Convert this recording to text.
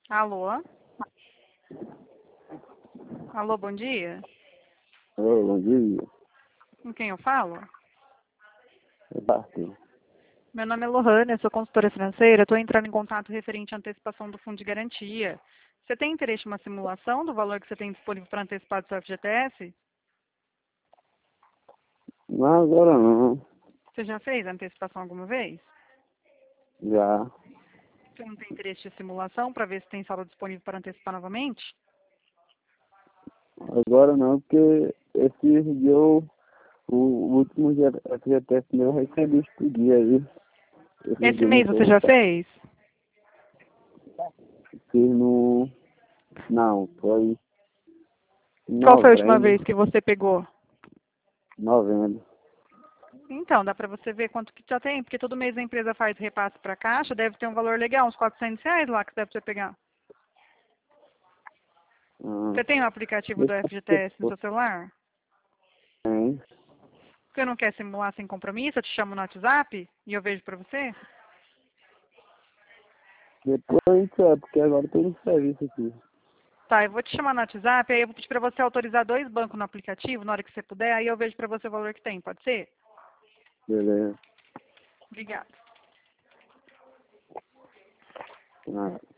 Alô? Alô, bom dia. Oi, bom dia. Com quem eu falo? É Bartô. Meu nome é Lohane, eu sou consultora financeira. Estou entrando em contato referente à antecipação do fundo de garantia. Você tem interesse em uma simulação do valor que você tem disponível para antecipar do seu FGTS? Não, agora não. Você já fez a antecipação alguma vez? Já. Você não tem interesse de simulação para ver se tem saldo disponível para antecipar novamente? Agora não, porque esse dia o último FGTS meu eu recebi esse dia aí. Esse Esse dia não mês você foi. já fez? Fiz no. Não, foi em Qual foi a última novembro. vez que você pegou? Novembro. Então, dá para você ver quanto que já tem, porque todo mês a empresa faz repasse para a Caixa, deve ter um valor legal, uns R$ 400 lá que deve você pegar. Ah, Você tem o aplicativo do deixa eu FGTS no seu celular? tem. Você não quer simular sem compromisso? Eu te chamo no WhatsApp e eu vejo para você? Depois a gente sabe, porque agora tem um serviço aqui. Tá, eu vou te chamar no WhatsApp, aí eu vou pedir para você autorizar 2 bancos no aplicativo, na hora que você puder, aí eu vejo para você o valor que tem, pode ser? Beleza. Obrigada. Ah.